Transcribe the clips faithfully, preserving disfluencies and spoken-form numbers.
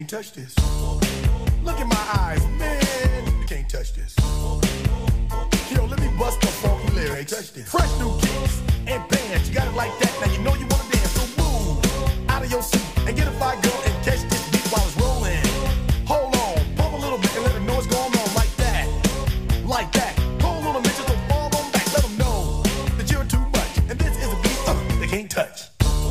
Can't touch this. Look in my eyes, man. You can't touch this. Yo, let me bust the funky lyrics. Touch this. Fresh new kicks and bands. You got it like that. Now you know you wanna dance. So move out of your seat and get a fire girl and catch this beat while it's rolling. Hold on, pump a little bit and let them know what's going on like that, like that. Hold on a minute, just fall on back. Let them know that you're too much and this is a beat uh, they can't touch.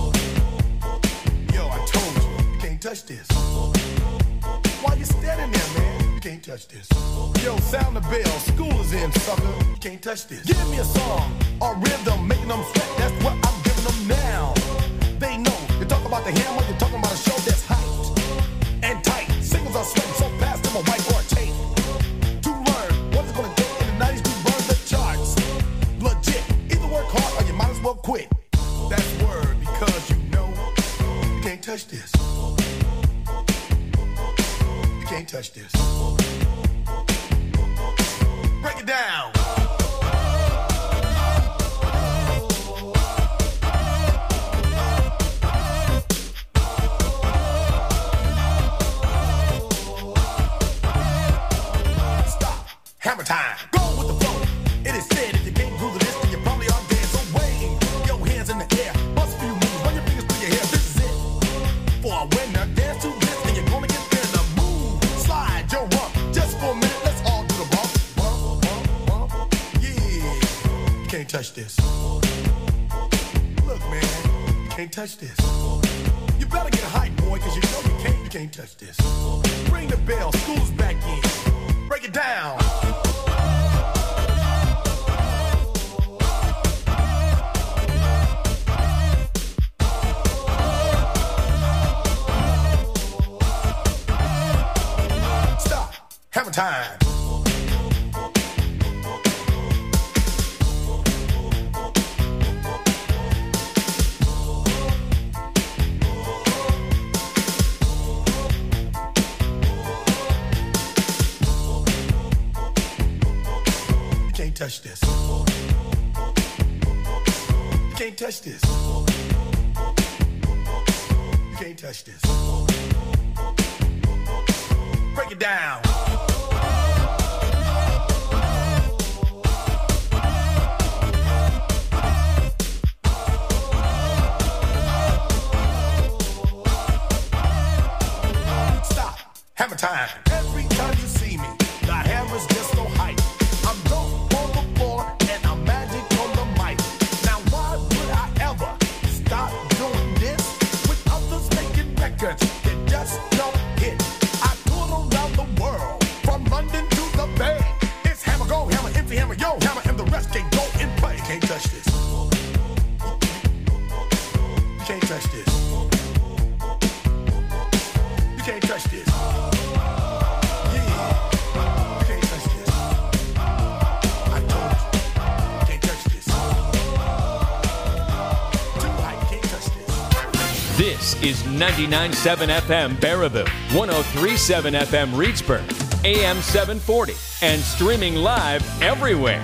Yo, I told you, you can't touch this. Why you standing there, man? You can't touch this. Yo, sound the bell. School is in, sucker. You can't touch this. Give me a song or rhythm, making them sweat. That's what I'm giving them now. They know. You talk about the hammer, you're talking about a show that's hyped and tight. Singles are sweating so fast, them a whiteboard tape. To learn what it's gonna take in the nineties to burn the charts. Legit. Either work hard or you might as well quit. That's word because you know you can't touch this. Can't touch this. Break it down. Stop. Hammer time. Go with the flow. It is said if you can't groove this, then you probably are dead. So wave your hands in the air. Bust a few moves. Run your fingers through your hair. This is it. For a winner, dance to this, and you're gonna get there. Yo, rump, just for a minute, let's all do the bump, bump, bump, bump, yeah. You can't touch this. Look, man, you can't touch this. You better get hype, boy, cause you know you can't, you can't touch this. Ring the bell, school's back in. Break it down. Hammer time. You can't touch this. You can't touch this. You can't touch this. Break it down. Hammer time. Every time you see me, the hammer's just so hype. I'm dope on the floor and I'm magic on the mic. Now why would I ever stop doing this with others making records that just don't hit? I tour around the world, from London to the Bay. It's hammer, go, hammer, empty hammer, yo, hammer, and the rest can go and play. You can't touch this. You can't touch this. You can't touch this. This is ninety-nine point seven F M Baraboo, one oh three point seven F M Reedsburg, A M seven forty, and streaming live everywhere.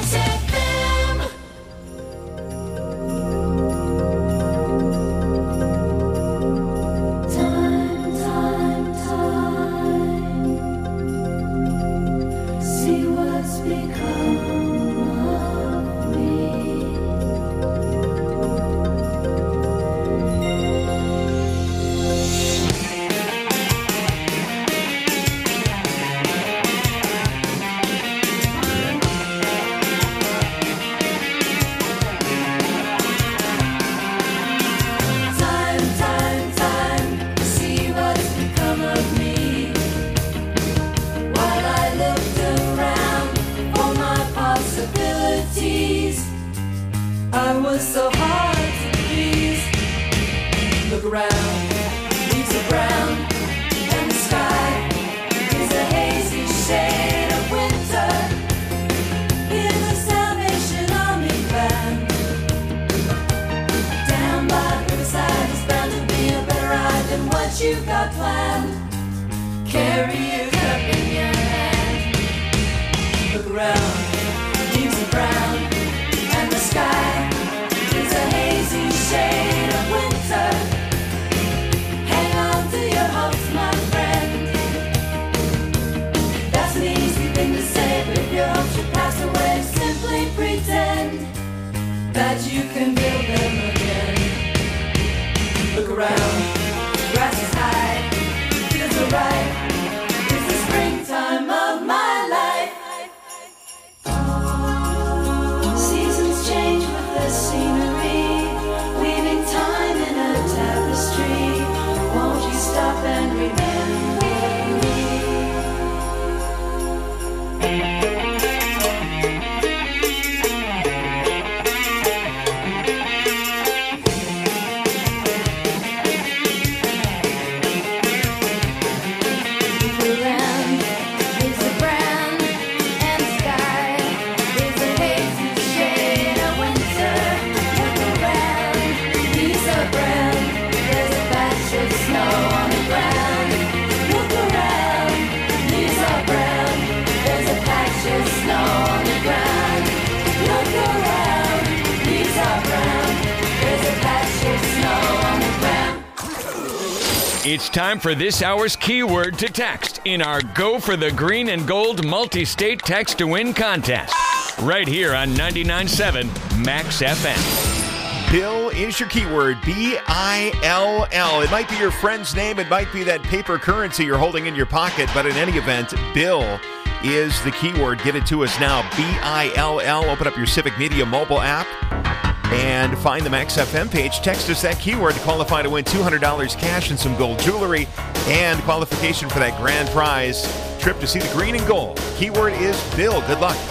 You got planned, carry it up in your hand. Look around, leaves are brown, and the sky is a hazy shade of winter. Hang on to your hopes, my friend. It's time for this hour's keyword to text in our Go for the Green and Gold multi-state text to win contest. Right here on ninety-nine point seven Max F M. Bill is your keyword, B I L L. It might be your friend's name. It might be that paper currency you're holding in your pocket. But in any event, Bill is the keyword. Get it to us now, B I L L. Open up your Civic Media mobile app and find the Max F M page. Text us that keyword to qualify to win two hundred dollars cash and some gold jewelry and qualification for that grand prize trip to see the green and gold. Keyword is Bill. Good luck.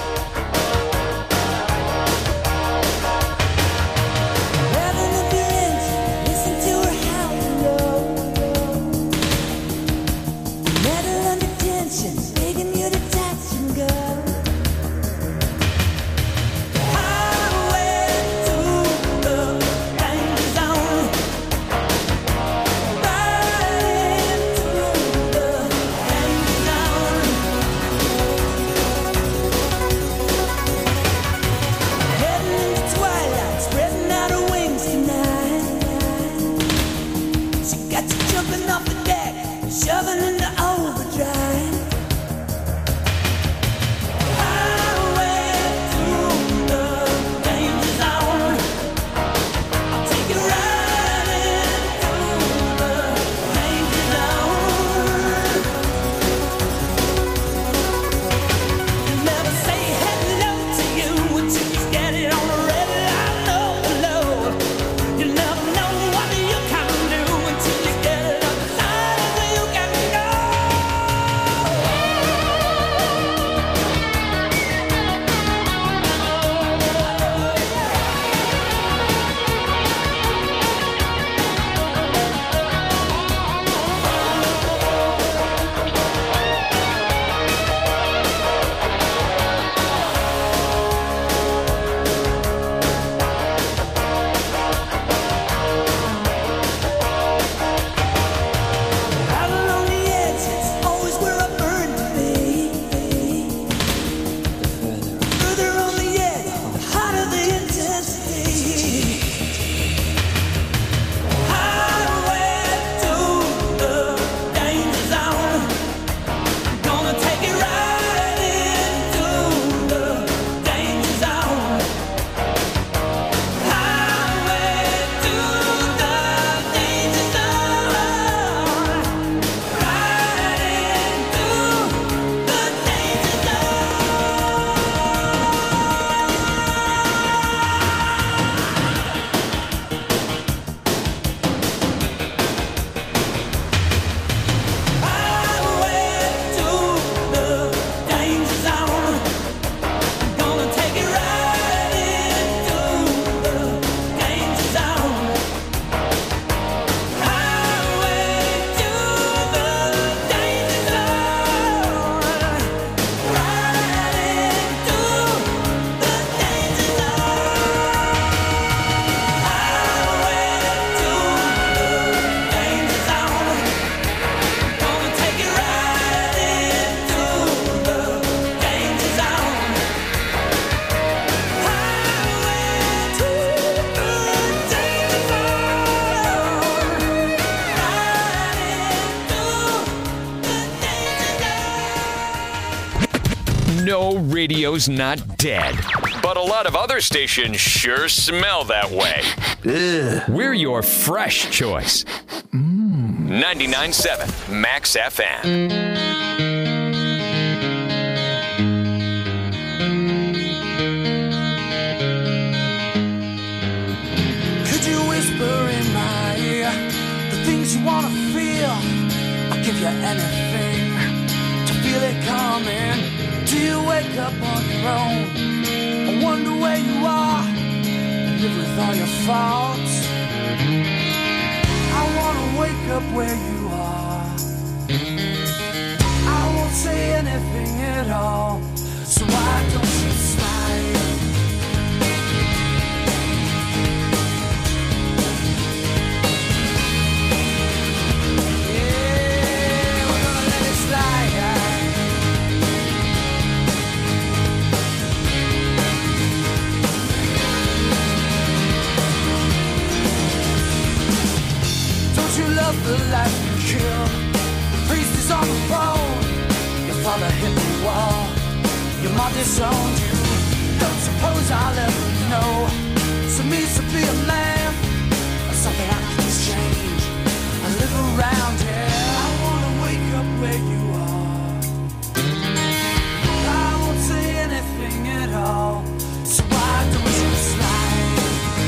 No, radio's not dead. But a lot of other stations sure smell that way. Ugh. We're your fresh choice. Mm. ninety-nine point seven Max F M. Could you whisper in my ear the things you want to feel? I'll give you anything to feel it coming. Do you wake up on your own? I wonder where you are and live with all your faults. I wanna wake up where you are. I won't say anything at all, so why don't you smile? Yeah, we're gonna let it slide. You love the life you I disowned you. Don't suppose I'll ever know. So means to be a man, or something I can change. I live around here. I wanna wake up where you are. I won't say anything at all. So why don't you slide?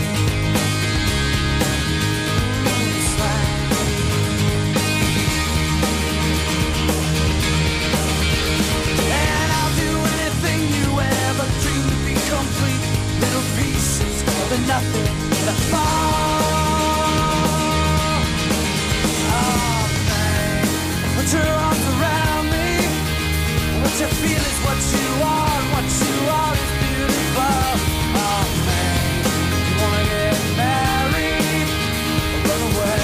Slide. And I'll do anything you ever dreamed to be complete. Little pieces of the nothing that fall. Oh man, put your arms around me. What you feel is what you are, and what you are is beautiful. Oh man, you wanna get married or run away?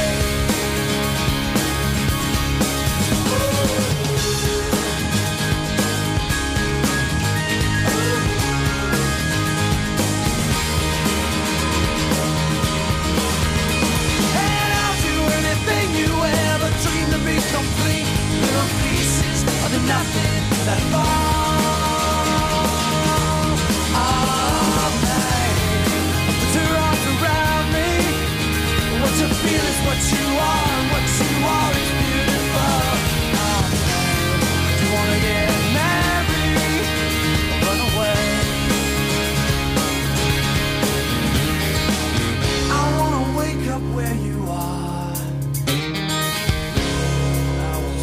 And I'll do anything you ever dreamed to be complete. Little pieces of the nothing that fall. Oh man, put your arms around me. What you feel is what you are, and what you are is beautiful. Oh man, do you wanna get married or run away? I wanna wake up where you are. I was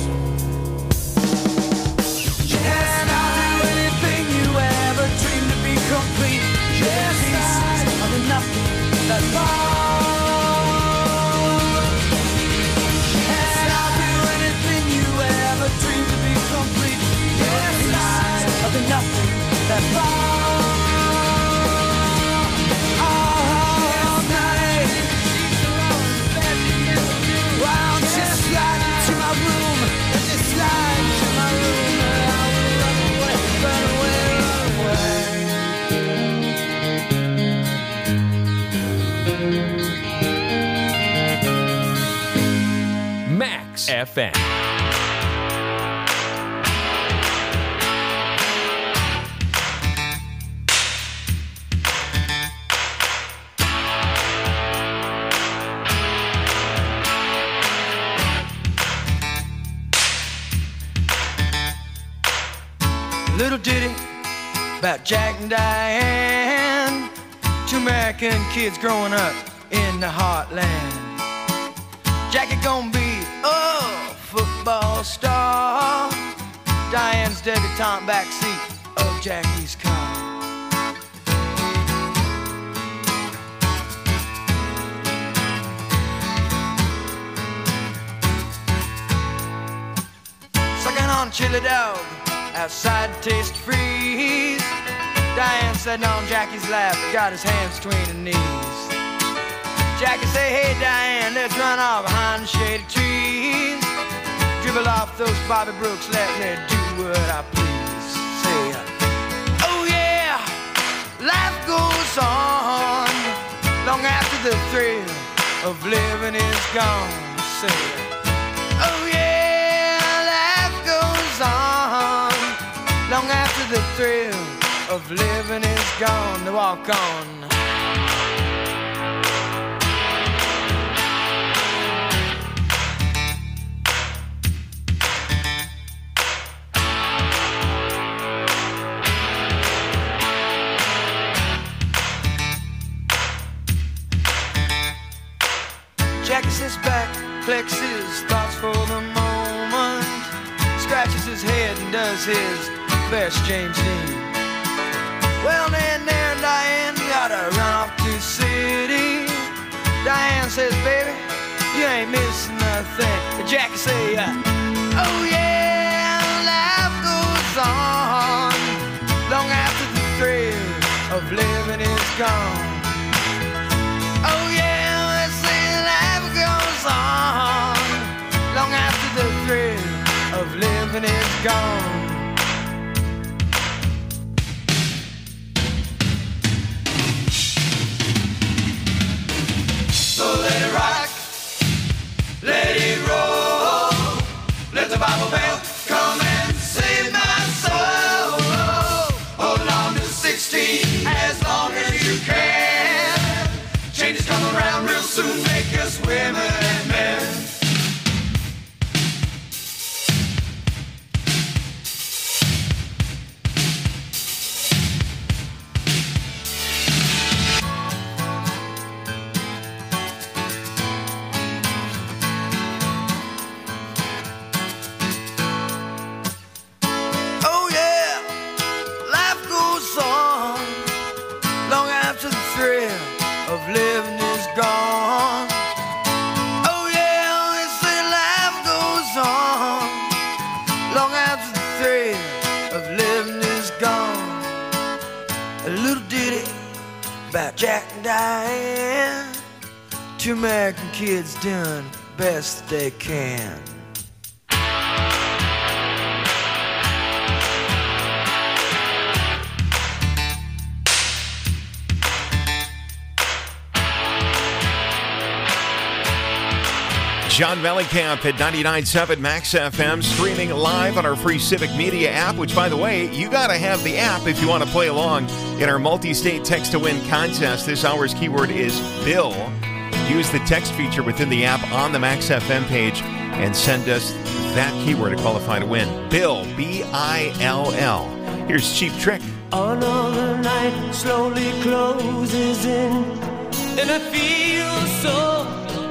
and I'll do anything you ever dreamed to be complete. Yes, pieces of the nothing that fall. And I'll do anything you ever dreamed to be complete. Yes, pieces of the nothing that fall. All night. Wow, just slide into my room. Just slide into my room. Run away, run away. Max F M. Little ditty about Jack and Diane, two American kids growing up in the heartland. Jackie gonna be a football star. Diane's debutante backseat of Jackie's car. Sucking on chili dog outside taste freeze. Diane sitting on Jackie's lap, got his hands between her knees. Jackie say, hey Diane, let's run off behind the shady trees. Dribble off those Bobby Brooks, let me do what I please. Say, oh yeah, life goes on long after the thrill of living is gone. Say, oh yeah, life goes on long after the thrill of living is gone. To walk on. Jackie sits back, flexes thoughts for the moment, scratches his head and does his best James Dean. Well, then there Diane gotta run off to the city. Diane says, baby, you ain't missing nothing. But Jackie say, uh, oh yeah, life goes on long after the thrill of living is gone. Oh yeah, let's say life goes on long after the thrill of living is gone. So let it rock, let it roll, let the Bible bell come and save my soul. about Jack and Diane. Two American kids doing best they can. John Mellencamp at ninety-nine point seven Max F M, streaming live on our free Civic Media app, which, by the way, you got to have the app if you want to play along in our multi-state text-to-win contest. This hour's keyword is Bill. Use the text feature within the app on the Max F M page and send us that keyword to qualify to win. Bill, B I L L. Here's Cheap Trick. Another night slowly closes in, and I feel so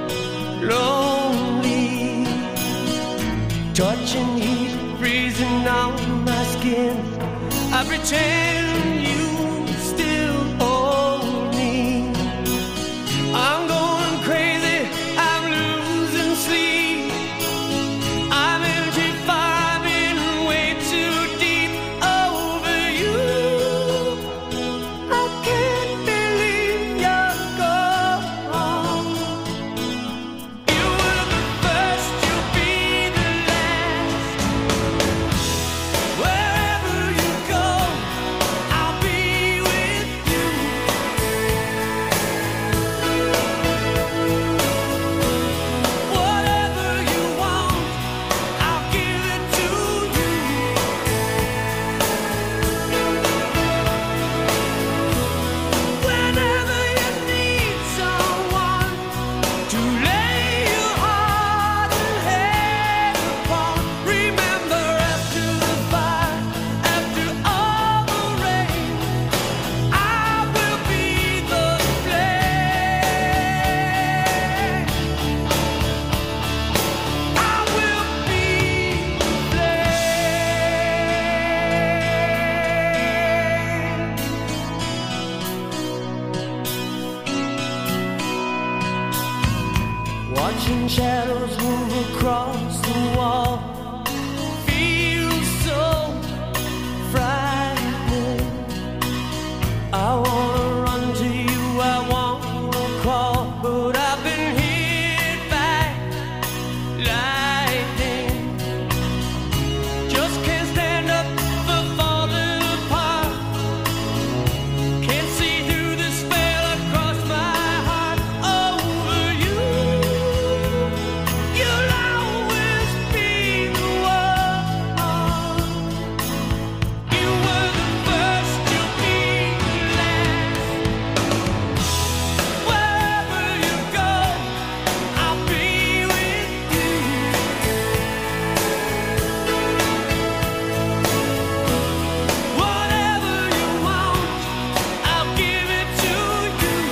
lonely. Touching heat, freezing on my skin. I pretend you still hold me. I'm going crazy, I'm losing sleep. I'm in too far, I've been way too deep over you. I can't believe you're gone. You were the first, you'll be the last. Wherever you go, I'll be with you. Whatever you want, I'll give it to you. Whenever you need someone to lay your heart and head upon, remember after the fire, after all the rain, I will be the flame. I will be the flame. Watching shadows move across the wall feels so frightening. I wanna run to you, I wanna crawl, but I've been hit by lightning. Just can't stand up for falling apart. Can't see through the spell across my heart over you. You'll always be the one. You were the first, you'll be the last. Wherever you go, I'll be with you. Whatever you want, I'll give it to you.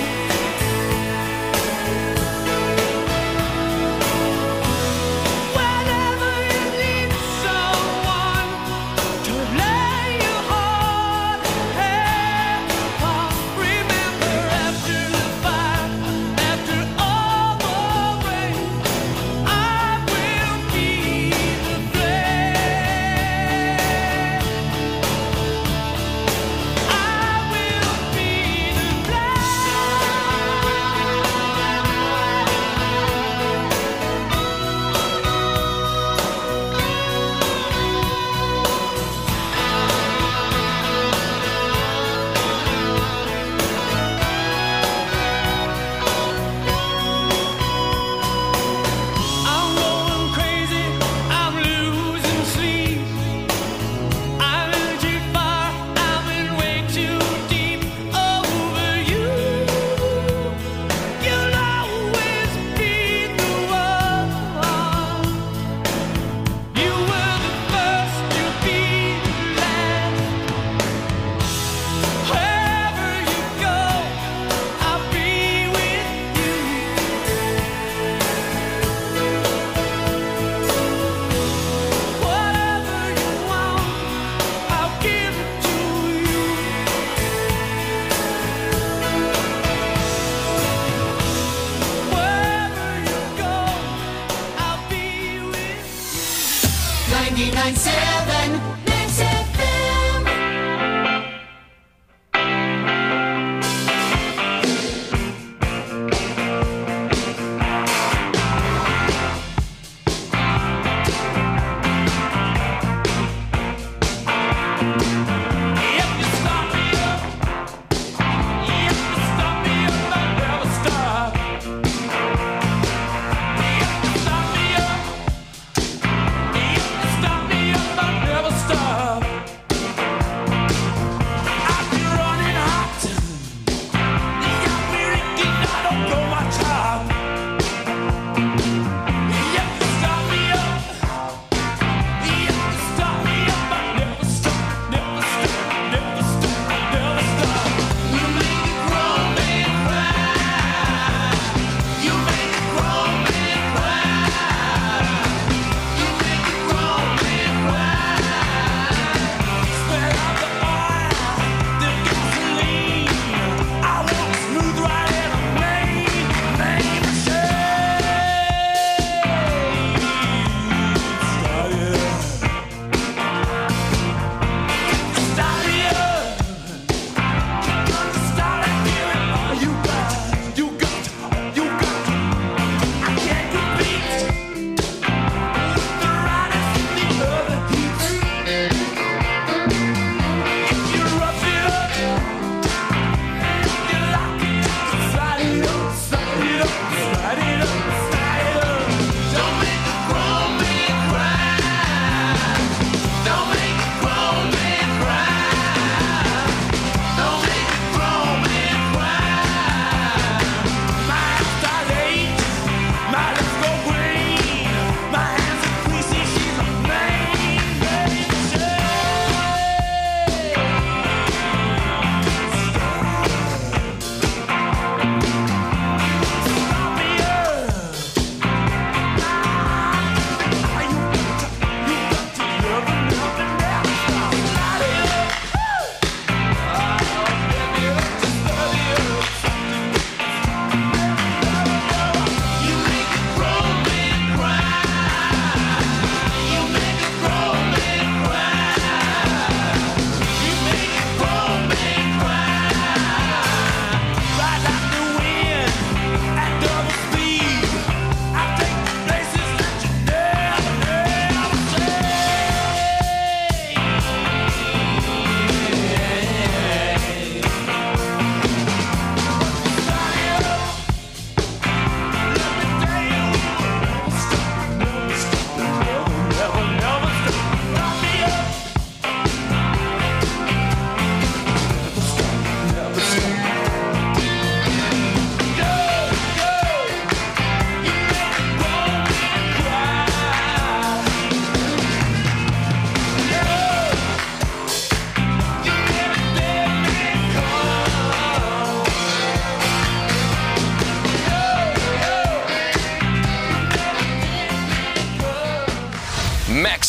Whenever you need someone to lay your heart and head upon, remember after the fire, after all the rain, I will be the flame. I will be the flame. I'm going crazy, I'm losing sleep. I'm in too far, I've been way too deep over you. You'll always be the one. You were the first, you'll be the last. Wherever you go, I'll be with you. Whatever you want, I'll give it to you. Wherever you go, I'll be with you. ninety-nine point seven Max F M.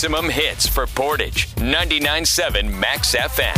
maximum hits for Portage. ninety-nine point seven Max F M.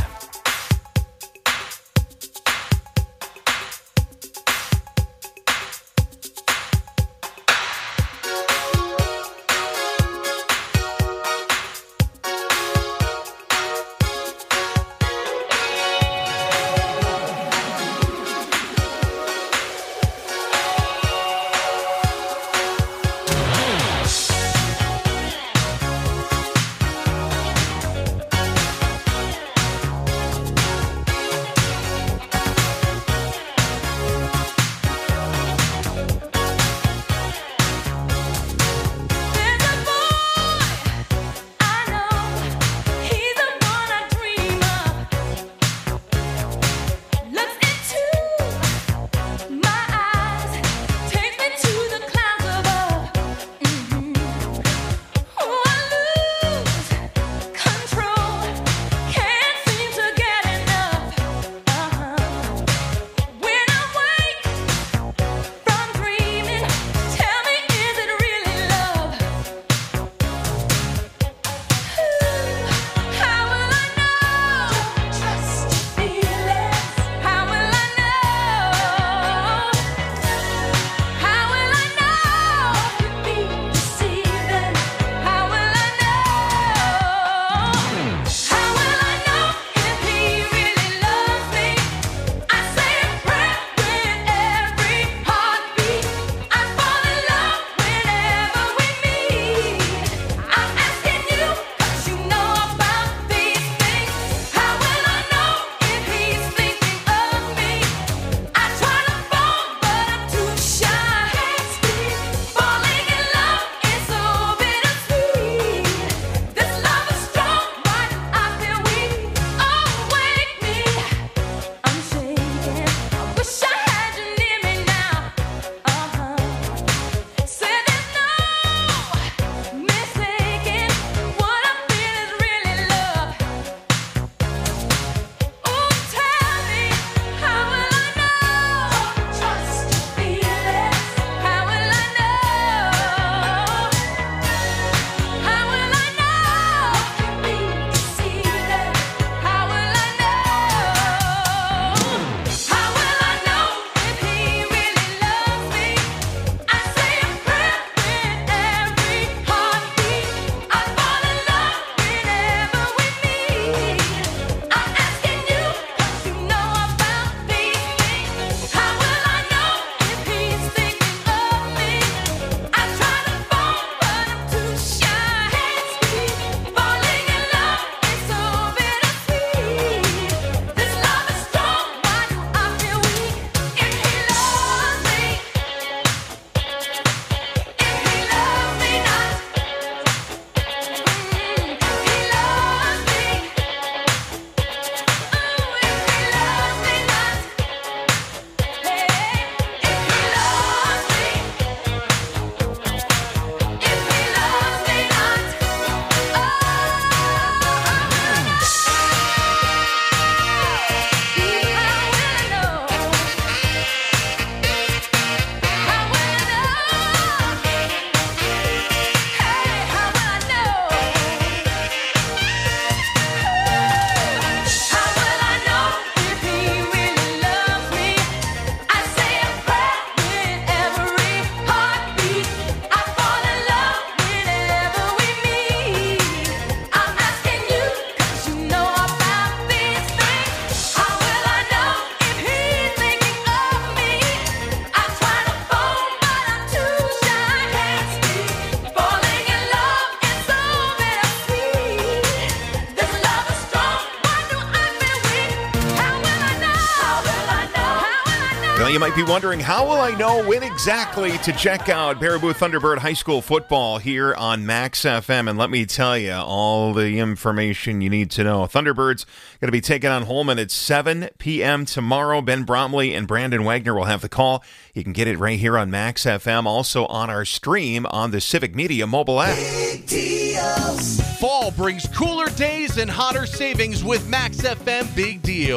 Well, you might be wondering, how will I know when exactly to check out Baraboo Thunderbird High School football here on Max F M? And let me tell you all the information you need to know. Thunderbirds going to be taking on Holman at seven p.m. tomorrow. Ben Bromley and Brandon Wagner will have the call. You can get it right here on Max F M, also on our stream on the Civic Media mobile app. Big deals. Fall brings cooler days and hotter savings with Max F M Big Deals.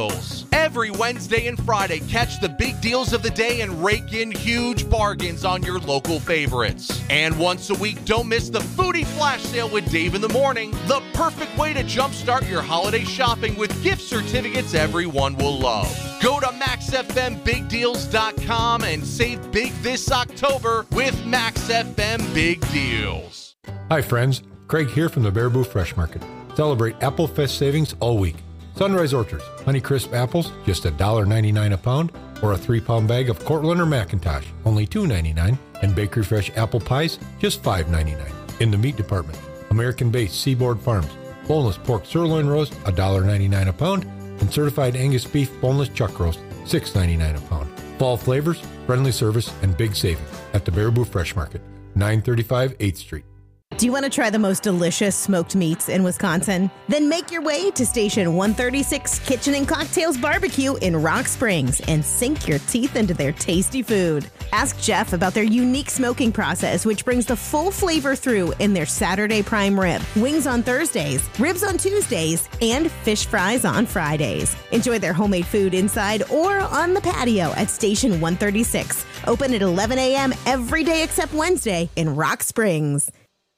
Every Wednesday and Friday, catch the big deals of the day and rake in huge bargains on your local favorites. And once a week, don't miss the Foodie Flash Sale with Dave in the Morning, the perfect way to jumpstart your holiday shopping with gift certificates everyone will love. Go to max f m big deals dot com and save big this October with Max F M Big Deals. Hi friends, Craig here from the Baraboo Fresh Market. Celebrate Apple Fest savings all week. Sunrise Orchards, Honeycrisp apples, just one dollar ninety-nine a pound, or a three-pound bag of Cortland or McIntosh, only two ninety-nine, and Bakery Fresh apple pies, just five ninety-nine. In the meat department, American-based Seaboard Farms, boneless pork sirloin roast, one dollar ninety-nine a pound, and certified Angus beef boneless chuck roast, six ninety-nine a pound. Fall flavors, friendly service, and big savings at the Baraboo Fresh Market, nine thirty-five eighth Street. Do you want to try the most delicious smoked meats in Wisconsin? Then make your way to Station one thirty-six Kitchen and Cocktails Barbecue in Rock Springs and sink your teeth into their tasty food. Ask Jeff about their unique smoking process, which brings the full flavor through in their Saturday prime rib, wings on Thursdays, ribs on Tuesdays, and fish fries on Fridays. Enjoy their homemade food inside or on the patio at Station one thirty-six. Open at eleven a.m. every day except Wednesday in Rock Springs.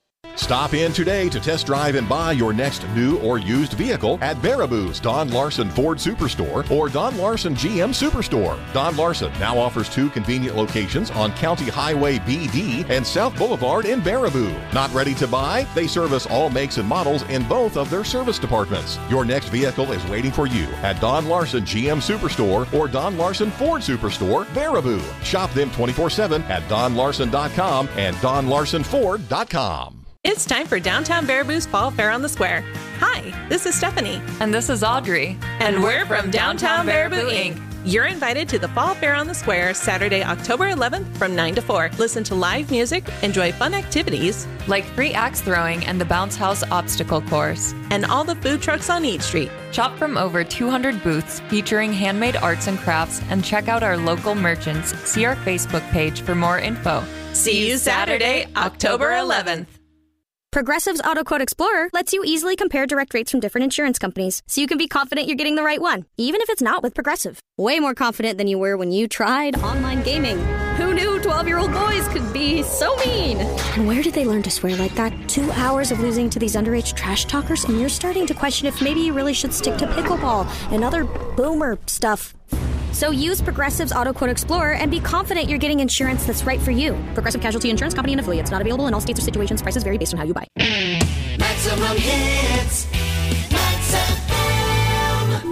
Stop in today to test drive and buy your next new or used vehicle at Baraboo's Don Larson Ford Superstore or Don Larson G M Superstore. Don Larson now offers two convenient locations on County Highway B D and South Boulevard in Baraboo. Not ready to buy? They service all makes and models in both of their service departments. Your next vehicle is waiting for you at Don Larson G M Superstore or Don Larson Ford Superstore, Baraboo. Shop them twenty-four seven at don larson dot com and don larson ford dot com. It's time for Downtown Baraboo's Fall Fair on the Square. Hi, this is Stephanie. And this is Audrey. And we're from Downtown Baraboo, Incorporated. You're invited to the Fall Fair on the Square Saturday, October eleventh from nine to four. Listen to live music, enjoy fun activities like free axe throwing and the Bounce House obstacle course, and all the food trucks on Eat Street. Shop from over two hundred booths featuring handmade arts and crafts and check out our local merchants. See our Facebook page for more info. See you Saturday, October eleventh. Progressive's Auto Quote Explorer lets you easily compare direct rates from different insurance companies, so you can be confident you're getting the right one, even if it's not with Progressive. Way more confident than you were when you tried online gaming. Who knew twelve-year-old boys could be so mean? And where did they learn to swear like that? Two hours of losing to these underage trash talkers, and you're starting to question if maybe you really should stick to pickleball and other boomer stuff. So use Progressive's Auto Quote Explorer and be confident you're getting insurance that's right for you. Progressive Casualty Insurance Company and affiliates. Not available in all states or situations. Prices vary based on how you buy. Maximum hits. Max F M.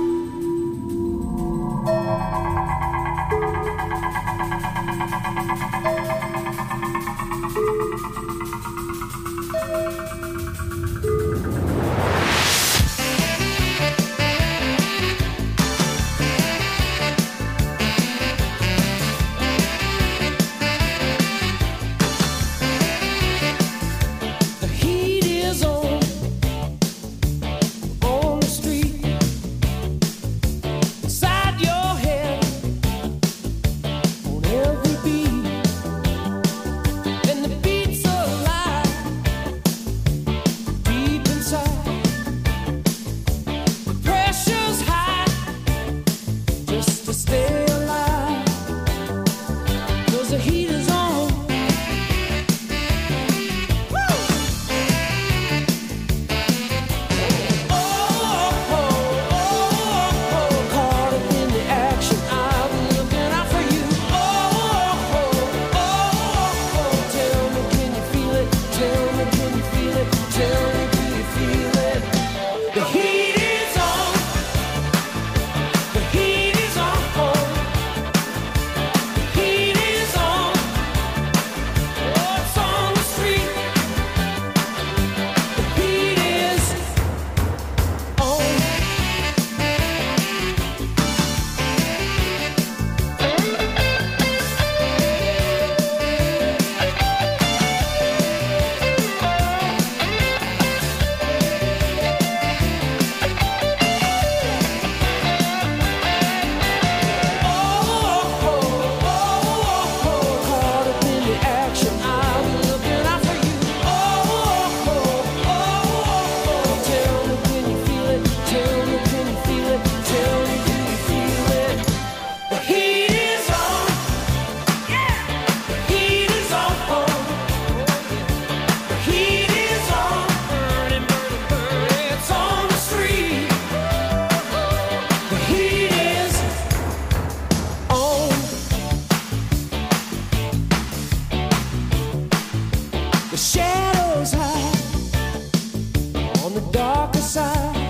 outside,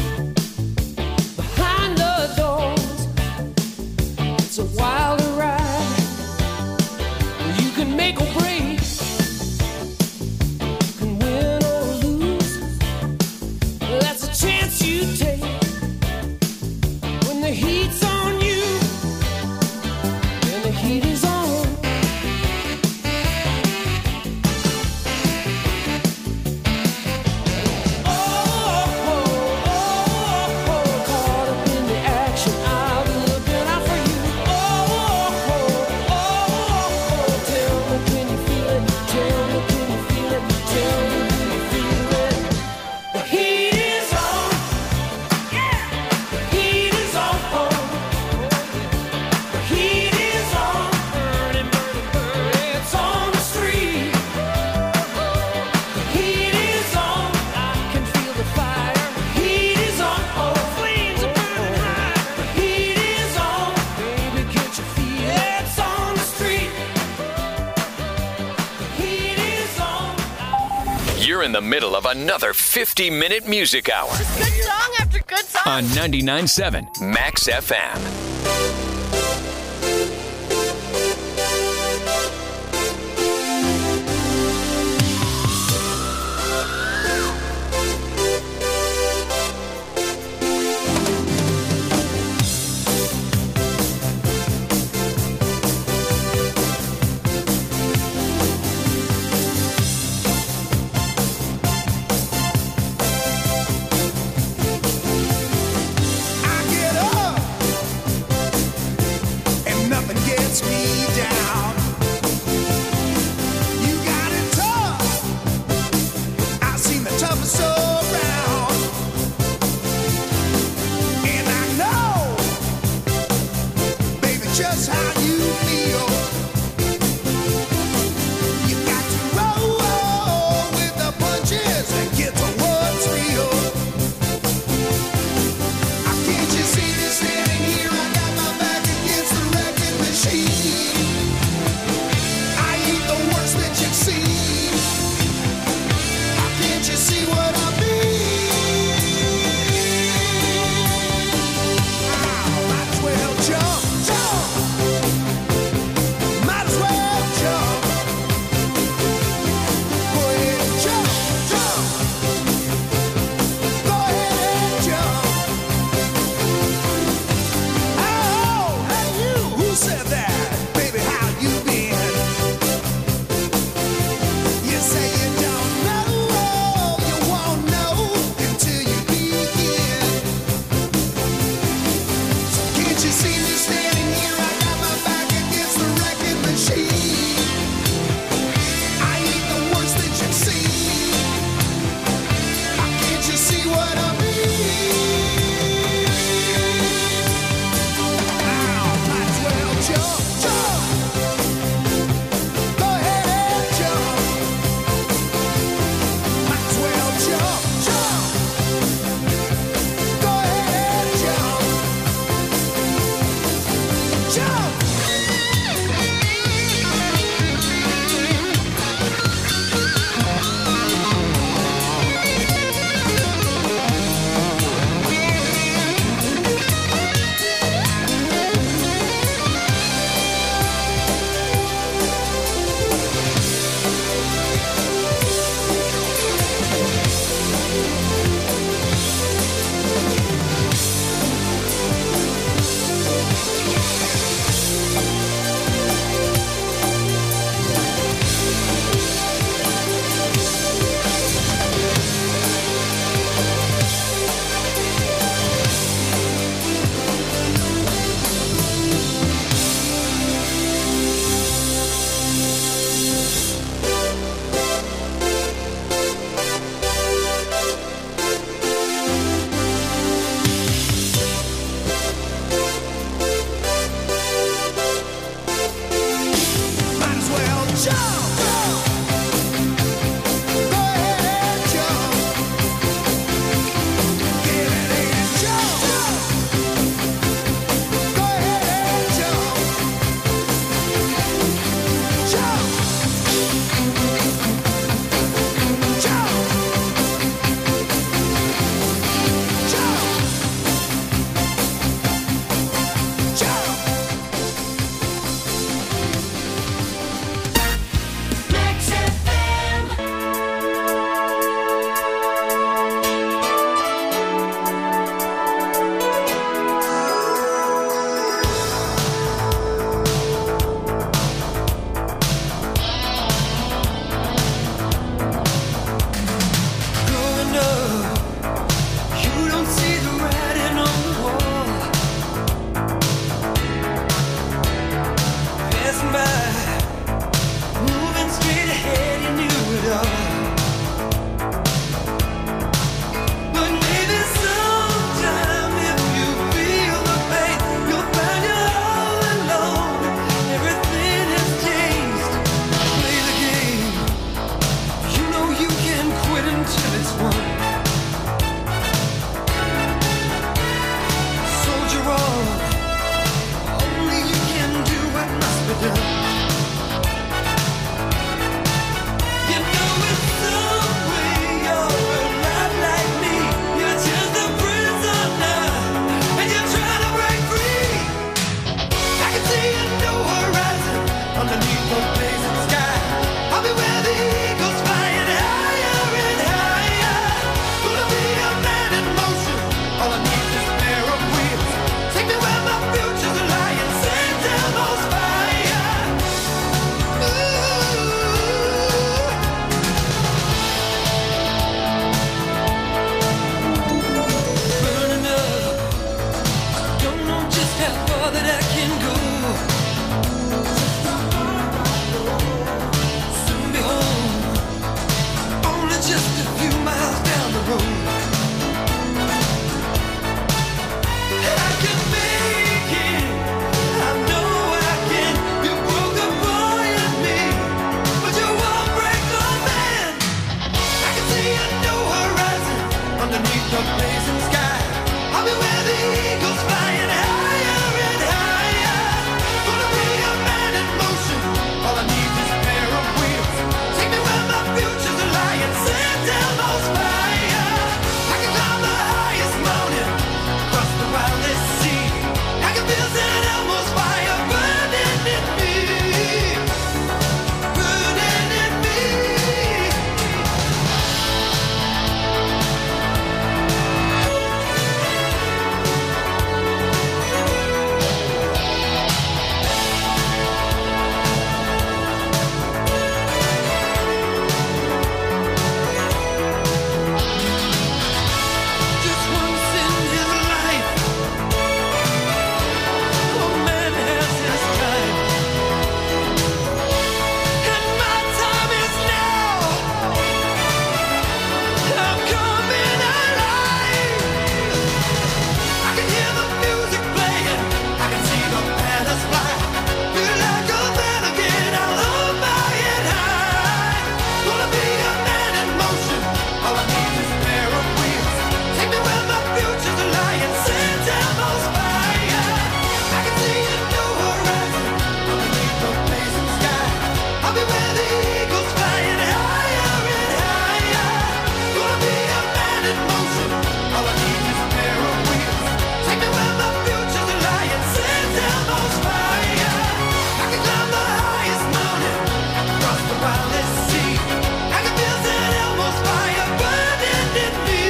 behind the doors. It's a wild ride. You can make or break, you can win or lose. That's a chance you take when the heat's on you, and the heat is on. You're in the middle of another fifty-minute music hour Good song after good song. on ninety-nine point seven Max F M. I get up blazing sky. I'll be where the eagles flying higher and higher. Gonna be a man in motion. All I need is a pair of wheels. Take me where my future's lying. Set down those fire. I can climb the highest mountain, cross the wildest sea. I can feel Saint Elmo's fire burning in me, burning in me. Just once in his life, a man has his time, and my time is now. I'm coming alive. I can hear the music playing, I can see the banners fly. Feel like a man again, I love flying high. Gonna be a man in motion. All I need is a pair of wheels. Take me where my future's lying. Set down those fire. I can see a new horizon underneath the blazing sky. I'll be where the eagles flying higher and higher. Gonna be a man in motion. All I need is a pair of wheels. Take me where my future's lying. Set down those fire. I can climb the highest mountain, cross the wildest sea. I can feel Saint Elmo's fire burning in me,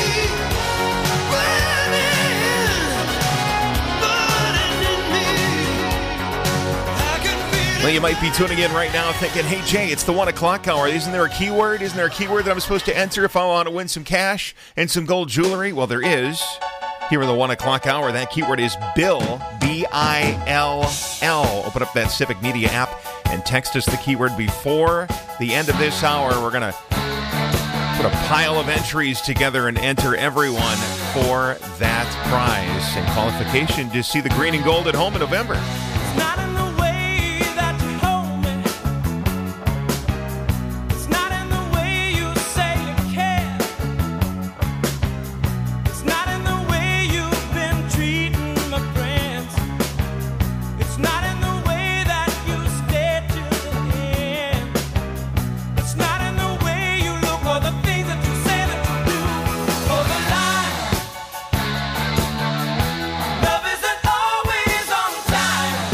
burning, burning in me. I can feel Well, you might be tuning in right now thinking, hey, Jay, it's the one o'clock hour. Isn't there a keyword? Isn't there a keyword that I'm supposed to enter if I want to win some cash and some gold jewelry? Well, there is. Here in the one o'clock hour, that keyword is Bill, B I L L. Open up that Civic Media app and text us the keyword before the end of this hour. We're going to put a pile of entries together and enter everyone for that prize and qualification to see the green and gold at home in November. Not in the way that you hold me. It's not in the way you say you care. It's not in the way you've been treating my friends. It's not in the way that you stay to the end. It's not in the way you look or the things that you say that you do. Or the line. Love isn't always on time.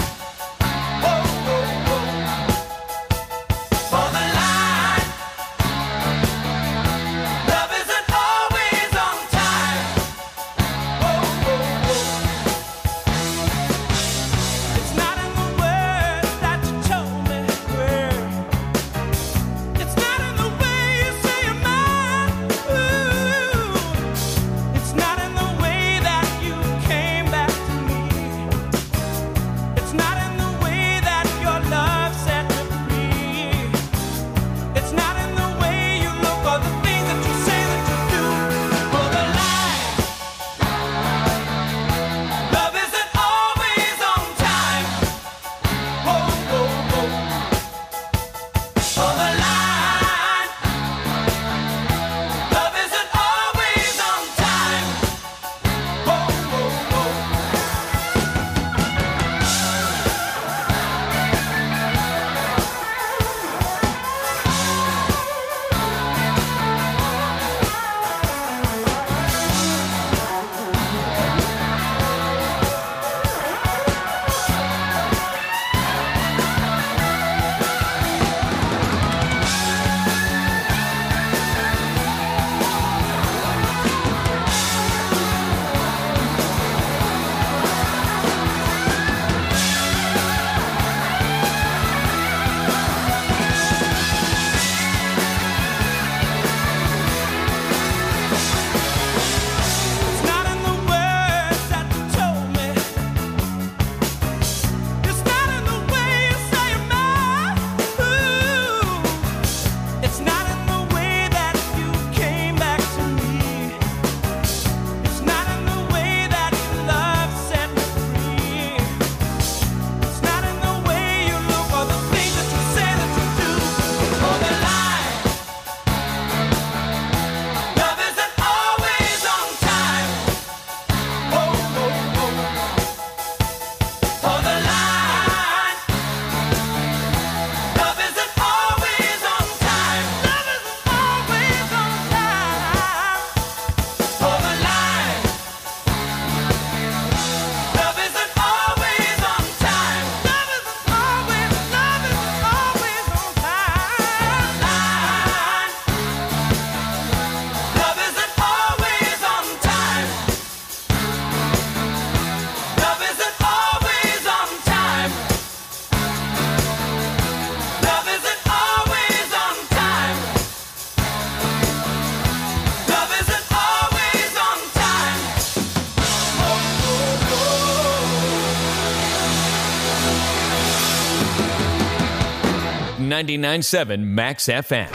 ninety-nine point seven Max F M.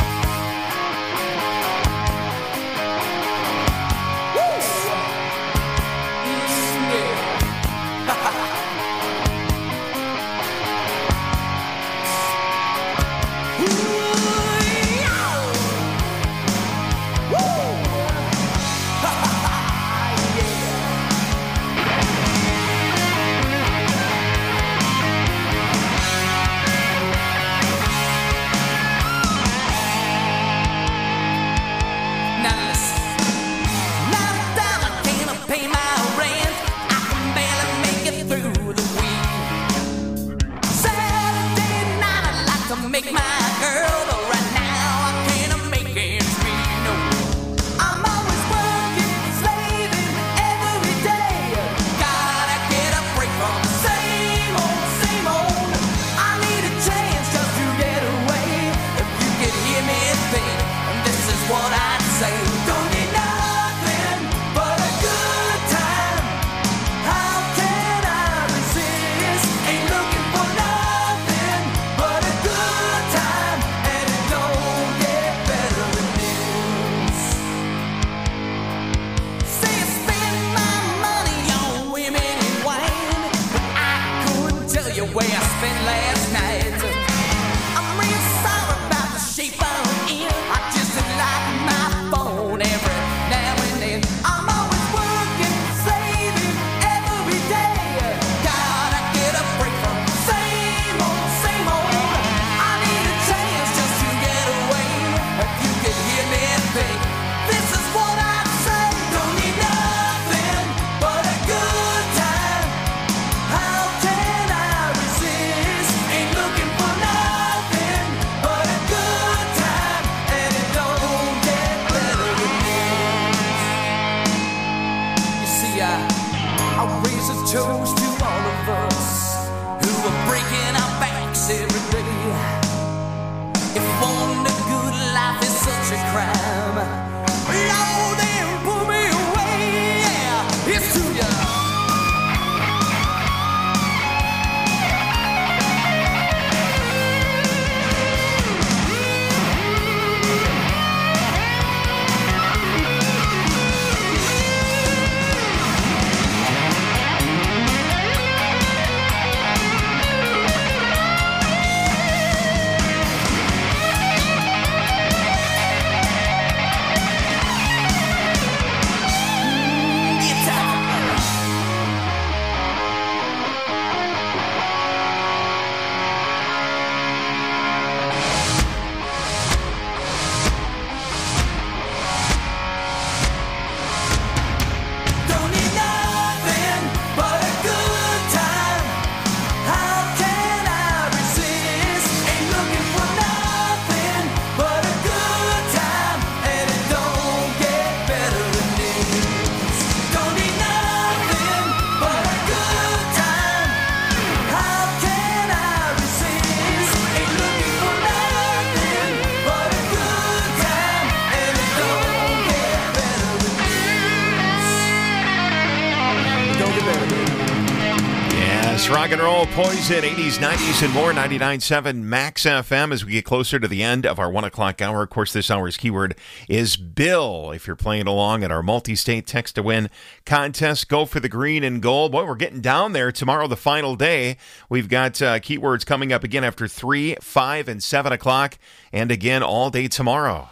Rock and roll, Poison, eighties, nineties, and more. ninety-nine point seven Max F M as we get closer to the end of our one o'clock hour. Of course, this hour's keyword is Bill. If you're playing along at our multi-state text-to-win contest, go for the green and gold. Boy, we're getting down there. Tomorrow, the final day. We've got uh, keywords coming up again after three, five, and seven o'clock, and again all day tomorrow.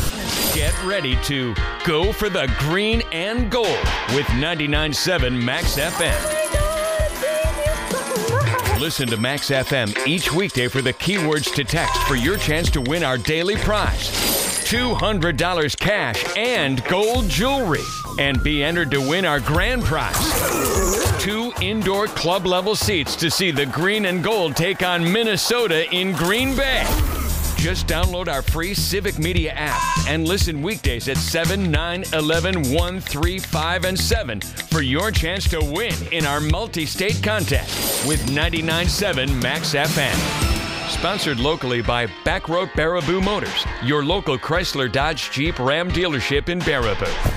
Get ready to go for the green and gold with ninety-nine point seven Max F M. Listen to Max F M each weekday for the keywords to text for your chance to win our daily prize. two hundred dollars cash and gold jewelry. And be entered to win our grand prize. Two indoor club level seats to see the green and gold take on Minnesota in Green Bay. Just download our free Civic Media app and listen weekdays at seven, nine, eleven, one, three, five, and seven for your chance to win in our multi-state contest with ninety-nine point seven Max F M. Sponsored locally by Backroad Baraboo Motors, your local Chrysler Dodge Jeep Ram dealership in Baraboo.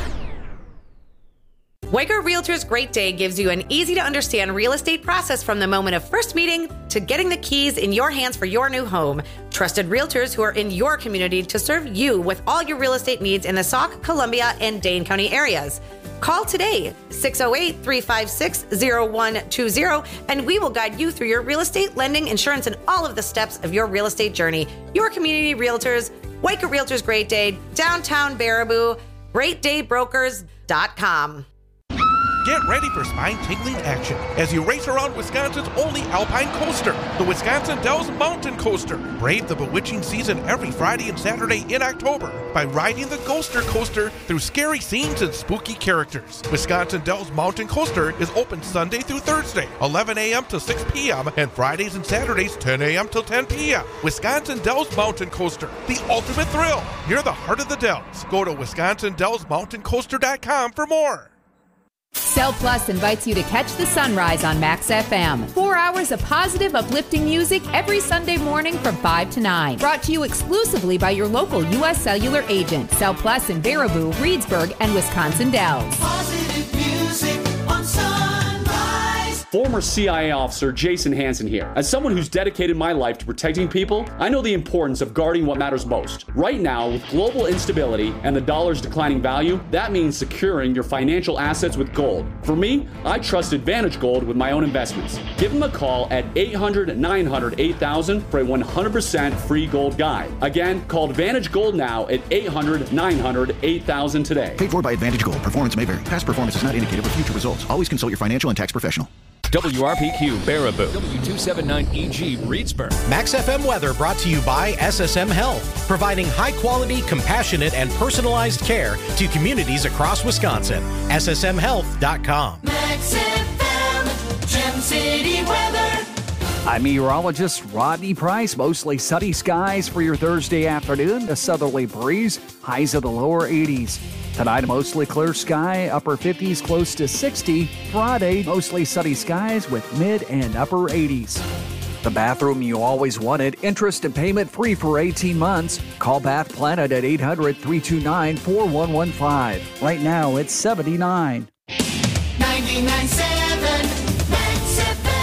Weiger Realtors Great Day gives you an easy-to-understand real estate process from the moment of first meeting to getting the keys in your hands for your new home. Trusted realtors who are in your community to serve you with all your real estate needs in the Sauk, Columbia, and Dane County areas. Call today, six oh eight, three five six, oh one two oh, and we will guide you through your real estate, lending, insurance, and all of the steps of your real estate journey. Your community realtors, Waika Realtors Great Day, Downtown Baraboo, great day brokers dot com. Get ready for spine-tingling action as you race around Wisconsin's only alpine coaster, the Wisconsin Dells Mountain Coaster. Brave the bewitching season every Friday and Saturday in October by riding the Ghoster Coaster through scary scenes and spooky characters. Wisconsin Dells Mountain Coaster is open Sunday through Thursday, eleven a.m. to six p.m., and Fridays and Saturdays, ten a.m. till ten p.m. Wisconsin Dells Mountain Coaster, the ultimate thrill, near the heart of the Dells. Go to wisconsin dells mountain coaster dot com for more. Cell Plus invites you to catch the sunrise on Max F M. Four hours of positive, uplifting music every Sunday morning from five to nine. Brought to you exclusively by your local U S Cellular agent. Cell Plus in Baraboo, Reedsburg, and Wisconsin Dells. Positive music on Sunrise. Former C I A officer Jason Hansen here. As someone who's dedicated my life to protecting people, I know the importance of guarding what matters most. Right now, with global instability and the dollar's declining value, that means securing your financial assets with gold. For me, I trust Advantage Gold with my own investments. Give them a call at eight hundred, nine hundred, eight thousand for a one hundred percent free gold guide. Again, call Advantage Gold now at eight hundred, nine hundred, eight thousand today. Paid for by Advantage Gold. Performance may vary. Past performance is not indicative of future results. Always consult your financial and tax professional. W R P Q Baraboo, W two seventy-nine E G Reedsburg. Max F M weather brought to you by S S M Health, providing high quality, compassionate, and personalized care to communities across Wisconsin. S S M health dot com. Max F M, Gem City weather. I'm meteorologist Rodney Price. Mostly sunny skies for your Thursday afternoon. A southerly breeze, highs of the lower eighties. Tonight, a mostly clear sky, upper fifties, close to sixty. Friday, mostly sunny skies with mid and upper eighties. The bathroom you always wanted, interest and payment free for eighteen months. Call Bath Planet at eight hundred, three two nine, four one one five. Right now, it's seventy-nine. ninety-nine point seven Max F M.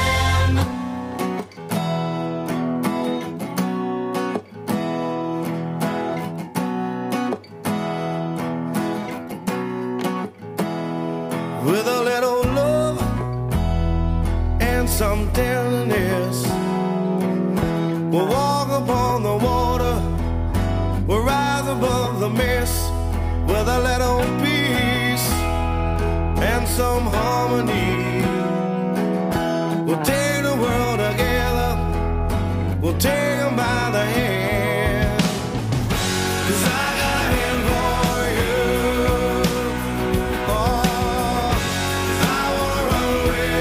With a little love and some tenderness, we'll walk upon the water, we'll rise above the mist. With a little peace and some harmony, we'll take the world together, we'll take them by the hand. 'Cause I got a hand for you. Oh, I wanna run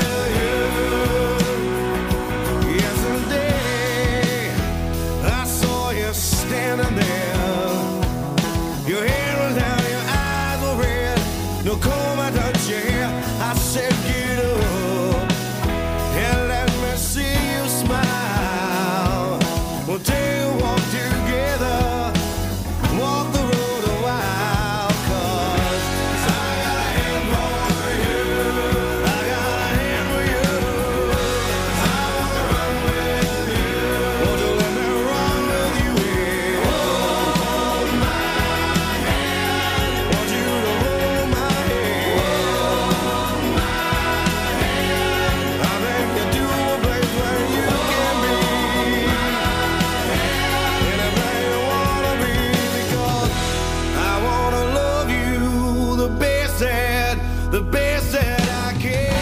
with you. Yesterday, I saw you standing there. Your head was down, your eyes were red. No comb, I touched your hair. I said, get up and let me see you smile. We'll take a walk together, walk the road a while. 'Cause I got a hand for you, I got a hand for you. I wanna run with you. Won't you let me run with you? Yeah. Hold my hand. Want you to hold my hand. Hold my hand. I think you do a place where you can be anything you wanna be, because I wanna love you the best that, the best that I can.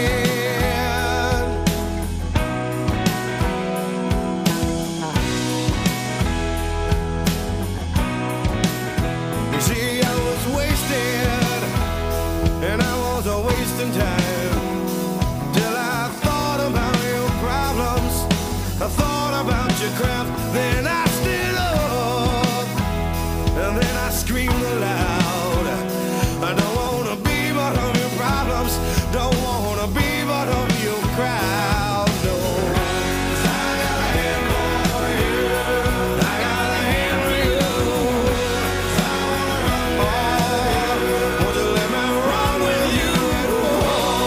You see, I was wasted, and I was a wasting time, till I thought about your problems, I thought about your crap, then I stood up, and then I screamed aloud. I don't wanna be part of your problems, don't wanna be part of your crowd, no. 'Cause I got a hand for you, I got a hand for you. Oh, won't you let me run with you?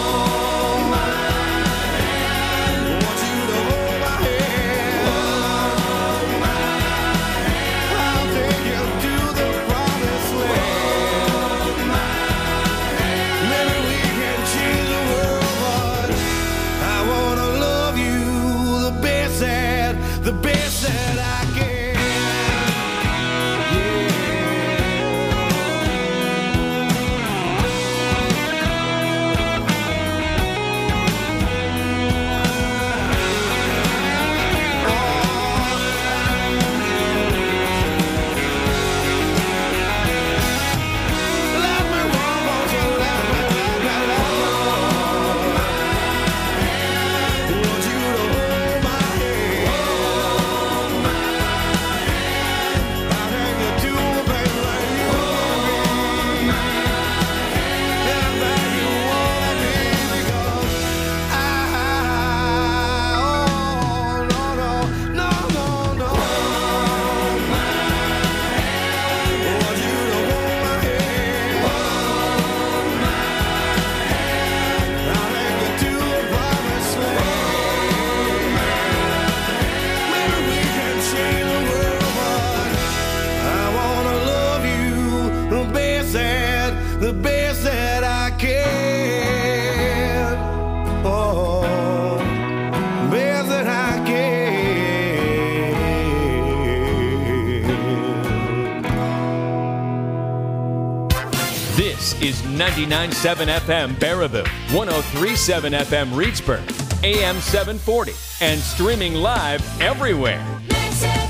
on ninety-nine point seven F M Baraboo, one oh three point seven F M Reedsburg, A M seven forty, and streaming live everywhere.